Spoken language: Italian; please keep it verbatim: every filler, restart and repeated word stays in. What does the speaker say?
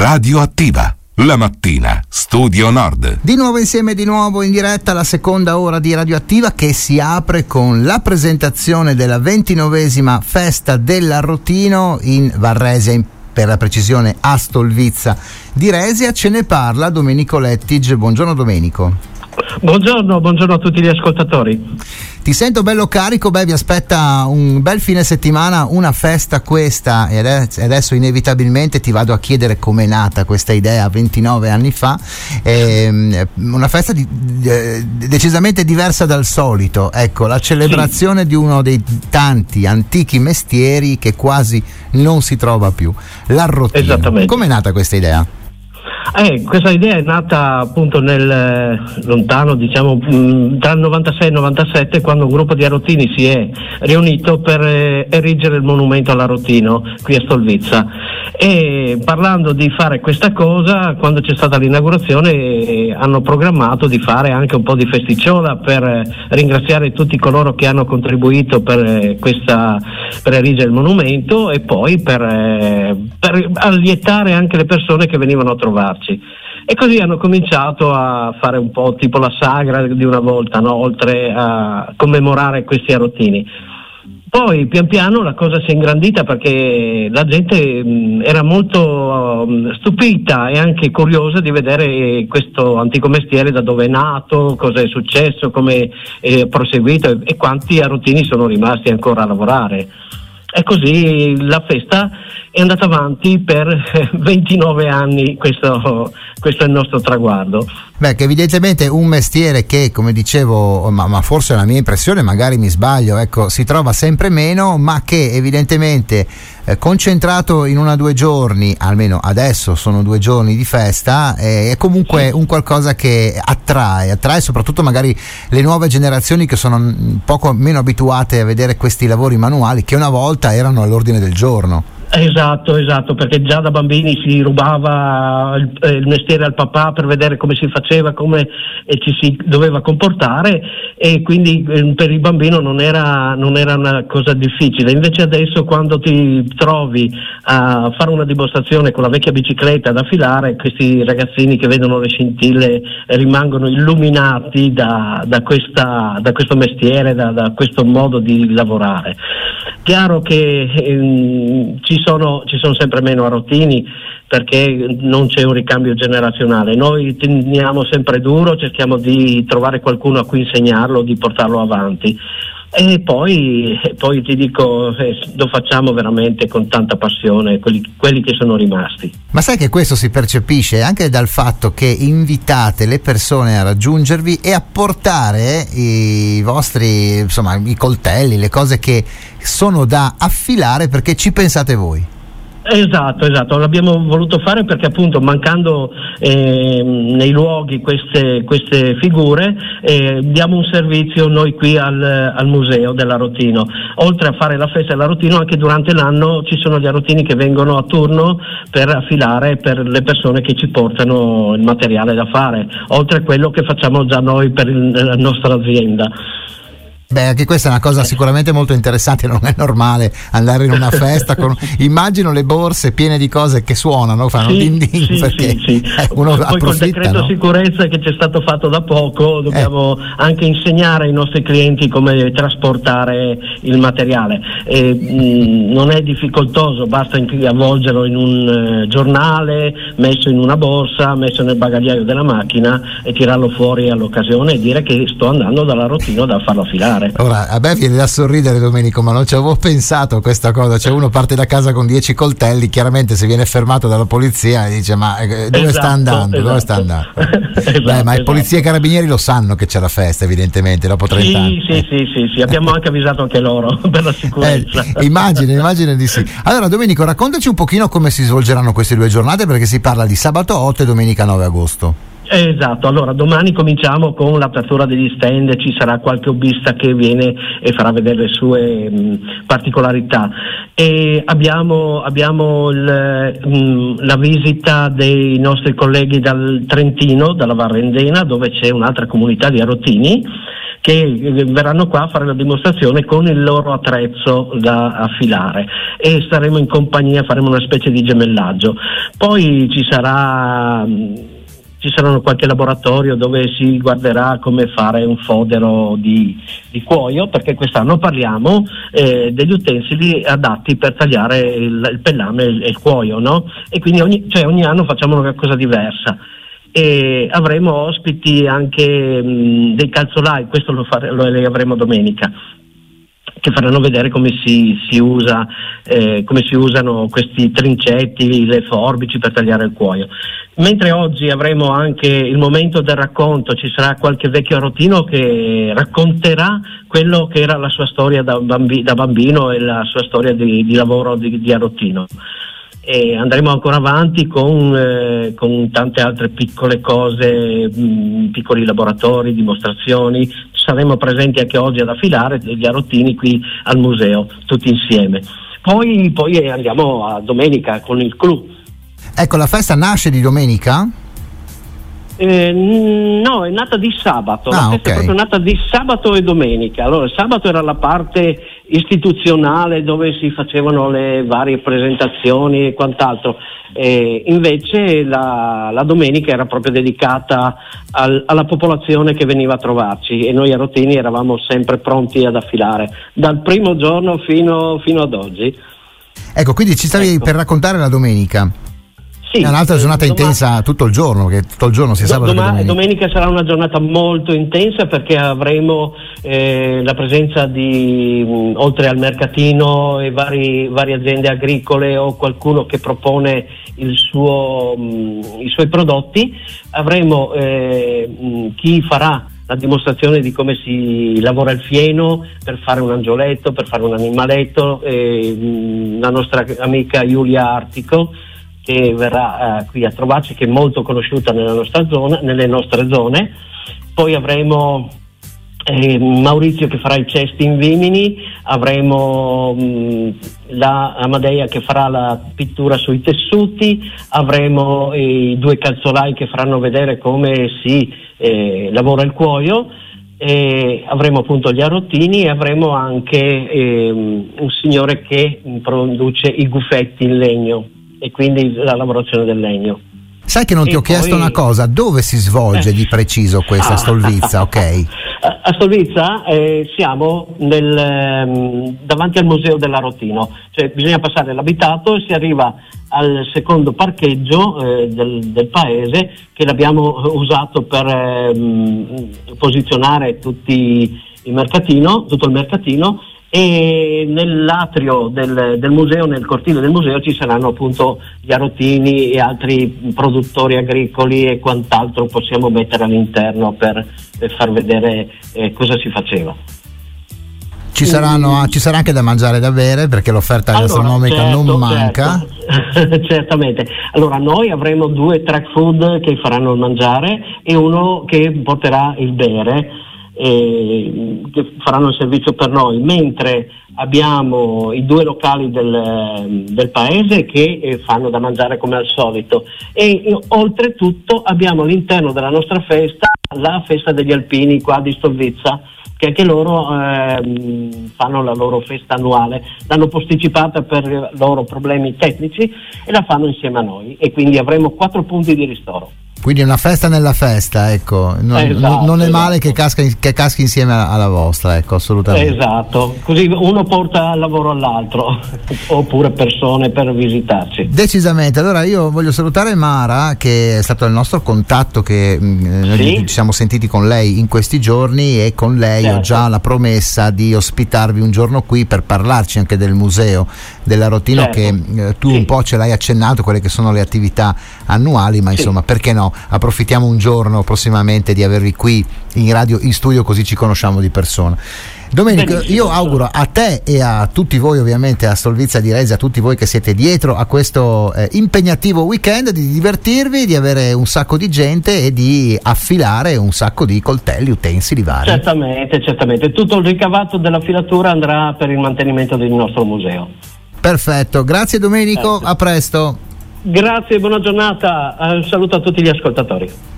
Radioattiva. La mattina, Studio Nord. Di nuovo insieme, di nuovo in diretta la seconda ora di Radioattiva, che si apre con la presentazione della ventinovesima festa dell'Arrotino in Varresia, in, per la precisione a Stolvizza di Resia. Ce ne parla Domenico Lettige. Buongiorno Domenico. Buongiorno, buongiorno a tutti gli ascoltatori. Ti sento bello carico. Beh, vi aspetta un bel fine settimana, una festa questa, e adesso inevitabilmente ti vado a chiedere com'è nata questa idea ventinove anni fa. Eh, una festa di, eh, decisamente diversa dal solito, ecco, la celebrazione sì. di uno dei tanti antichi mestieri che quasi non si trova più, l'Arrotino. Esattamente. Com'è nata questa idea? Eh, questa idea è nata appunto nel eh, lontano, diciamo, mh, tra il novantasei e il novantasette, quando un gruppo di arrotini si è riunito per eh, erigere il monumento all'Arrotino qui a Stolvizza. E parlando di fare questa cosa, quando c'è stata l'inaugurazione eh, hanno programmato di fare anche un po' di festicciola per eh, ringraziare tutti coloro che hanno contribuito per eh, questa per erigere il monumento, e poi per, eh, per allietare anche le persone che venivano a trovarci. E così hanno cominciato a fare un po' tipo la sagra di una volta, no? Oltre a commemorare questi arrotini. Poi pian piano la cosa si è ingrandita, perché la gente mh, era molto uh, stupita e anche curiosa di vedere questo antico mestiere, da dove è nato, cosa è successo, come è proseguito e, e quanti arrotini sono rimasti ancora a lavorare. E così la festa è andata avanti per ventinove anni, questo, questo è il nostro traguardo. Beh, che evidentemente un mestiere che, come dicevo, ma, ma forse è la mia impressione, magari mi sbaglio, ecco, si trova sempre meno, ma che evidentemente eh, concentrato in una o due giorni, almeno adesso sono due giorni di festa, eh, è comunque sì. un qualcosa che attrae, attrae soprattutto magari le nuove generazioni che sono un poco meno abituate a vedere questi lavori manuali che una volta erano all'ordine del giorno. Esatto, esatto, perché già da bambini si rubava il, eh, il mestiere al papà per vedere come si faceva, come eh, ci si doveva comportare, e quindi eh, per il bambino non era, non era una cosa difficile. Invece adesso, quando ti trovi a fare una dimostrazione con la vecchia bicicletta da affilare, questi ragazzini che vedono le scintille rimangono illuminati da, da, questa, da questo mestiere, da, da questo modo di lavorare. Chiaro che ehm, ci sono, ci sono sempre meno arrotini, perché non c'è un ricambio generazionale. Noi teniamo sempre duro, cerchiamo di trovare qualcuno a cui insegnarlo, di portarlo avanti. E poi, poi ti dico, eh, lo facciamo veramente con tanta passione, quelli, quelli che sono rimasti. Ma sai che questo si percepisce anche dal fatto che invitate le persone a raggiungervi e a portare i vostri, insomma, i coltelli, le cose che sono da affilare, perché ci pensate voi. Esatto, esatto, l'abbiamo voluto fare perché appunto, mancando eh, nei luoghi queste, queste figure, eh, diamo un servizio noi qui al, al museo dell'Arrotino. Oltre a fare la festa dell'Arrotino, anche durante l'anno ci sono gli arrotini che vengono a turno per affilare per le persone che ci portano il materiale da fare, oltre a quello che facciamo già noi per il, la nostra azienda. Beh, anche questa è una cosa sicuramente molto interessante. Non è normale andare in una festa con, immagino, le borse piene di cose che suonano, fanno sì, din din, sì, perché sì, sì. uno Poi approfitta, col decreto no? sicurezza che c'è stato fatto da poco, dobbiamo eh. anche insegnare ai nostri clienti come trasportare il materiale. E, mh, non è difficoltoso, basta avvolgerlo in un uh, giornale, messo in una borsa, messo nel bagagliaio della macchina e tirarlo fuori all'occasione e dire che sto andando dall'Arrotino da farlo affilare. Ora, a me viene da sorridere, Domenico, ma non ci avevo pensato a questa cosa. Cioè, uno parte da casa con dieci coltelli, chiaramente se viene fermato dalla polizia dice ma eh, dove esatto, sta andando? Esatto. Dove sta andando? esatto, Beh, ma i esatto. polizia e carabinieri lo sanno che c'è la festa, evidentemente, dopo trenta sì, anni. Sì, sì, sì, sì, abbiamo anche avvisato anche loro per la sicurezza. Eh, immagino, immagino di sì. Allora, Domenico, raccontaci un pochino come si svolgeranno queste due giornate, perché si parla di sabato otto e domenica nove agosto. Esatto, allora domani cominciamo con l'apertura degli stand, ci sarà qualche hobbista che viene e farà vedere le sue mh, particolarità, e abbiamo, abbiamo il, mh, la visita dei nostri colleghi dal Trentino, dalla Varrendena, dove c'è un'altra comunità di arrotini che verranno qua a fare la dimostrazione con il loro attrezzo da affilare, e staremo in compagnia, faremo una specie di gemellaggio. Poi ci sarà ci saranno qualche laboratorio dove si guarderà come fare un fodero di, di cuoio, perché quest'anno parliamo eh, degli utensili adatti per tagliare il, il pellame e il, il cuoio, no? E quindi ogni, cioè ogni anno facciamo una cosa diversa. E avremo ospiti anche mh, dei calzolai, questo lo, fare, lo avremo domenica, che faranno vedere come si, si usa eh, come si usano questi trincetti, le forbici per tagliare il cuoio. Mentre oggi avremo anche il momento del racconto, ci sarà qualche vecchio arrotino che racconterà quello che era la sua storia da, bambi, da bambino e la sua storia di, di lavoro di, di arrotino. E andremo ancora avanti con, eh, con tante altre piccole cose, mh, piccoli laboratori, dimostrazioni. Saremo presenti anche oggi ad affilare degli arrotini qui al museo, tutti insieme. Poi, poi andiamo a domenica con il clou. Ecco, la festa nasce di domenica? Eh, no, è nata di sabato, Ah, la festa okay. è proprio nata di sabato e domenica. Allora, il sabato era la parte istituzionale dove si facevano le varie presentazioni e quant'altro, e invece la, la domenica era proprio dedicata al, alla popolazione che veniva a trovarci, e noi arrotini eravamo sempre pronti ad affilare dal primo giorno fino, fino ad oggi. Ecco, quindi ci stavi Ecco. per raccontare la domenica. Sì, è un'altra giornata domani, intensa tutto il giorno, che tutto il giorno sia sabato Doma- che domenica. domenica sarà una giornata molto intensa, perché avremo eh, la presenza di, mh, oltre al mercatino e vari, varie aziende agricole o qualcuno che propone il suo, mh, i suoi prodotti, avremo eh, mh, chi farà la dimostrazione di come si lavora il fieno per fare un angioletto, per fare un animaletto, eh, mh, la nostra amica Giulia Artico, che verrà eh, qui a trovarci, che è molto conosciuta nella nostra zona, nelle nostre zone. Poi avremo eh, Maurizio che farà i cesti in vimini, avremo mh, la Amadea che farà la pittura sui tessuti, avremo i due calzolai che faranno vedere come si eh, lavora il cuoio, e avremo appunto gli arrotini, e avremo anche eh, un signore che produce i gufetti in legno, e quindi la lavorazione del legno. Sai che non ti E ho chiesto poi- una cosa, dove si svolge Eh. di preciso questa Ah. Stolvizza, ok? A a Stolvizza eh, siamo nel, ehm, davanti al museo dell'Arrotino, cioè bisogna passare l'abitato e si arriva al secondo parcheggio eh, del, del paese, che l'abbiamo usato per ehm, posizionare tutti il mercatino, tutto il mercatino, e nell'atrio del, del museo, nel cortile del museo, ci saranno appunto gli arrotini e altri produttori agricoli e quant'altro possiamo mettere all'interno per, per far vedere eh, cosa si faceva. Ci, saranno, ci sarà anche da mangiare e da bere, perché l'offerta Allora, gastronomica certo, non manca. certo. Certamente. Allora, noi avremo due track food che faranno il mangiare e uno che porterà il bere, eh, che faranno il servizio per noi, mentre abbiamo i due locali del, del paese che eh, fanno da mangiare come al solito, e eh, oltretutto abbiamo all'interno della nostra festa la festa degli alpini qua di Stolvizza, che anche loro ehm, fanno la loro festa annuale, l'hanno posticipata per loro problemi tecnici e la fanno insieme a noi, e quindi avremo quattro punti di ristoro. Quindi una festa nella festa, ecco. Non, Esatto, non è male esatto. che, casca, che caschi insieme alla, alla vostra, ecco, assolutamente. Esatto, così uno porta lavoro all'altro oppure persone per visitarci. Decisamente. Allora io voglio salutare Mara, che è stato il nostro contatto, che mh, noi Sì. ci siamo sentiti con lei in questi giorni, e con lei ho Certo. già la promessa di ospitarvi un giorno qui per parlarci anche del museo dell'Arrotino, Certo. che eh, tu Sì. un po' ce l'hai accennato, quelle che sono le attività annuali, ma Sì. insomma, perché no? Approfittiamo un giorno prossimamente di avervi qui in radio, in studio, così ci conosciamo di persona. Domenico, Benissimo. io auguro a te e a tutti voi, ovviamente a Stolvizza di Resi, a tutti voi che siete dietro a questo eh, impegnativo weekend, di divertirvi, di avere un sacco di gente e di affilare un sacco di coltelli, utensili vari. Certamente, certamente. Tutto il ricavato della filatura andrà per il mantenimento del nostro museo. Perfetto, grazie Domenico, Certo. a presto. Grazie, buona giornata, un saluto a tutti gli ascoltatori.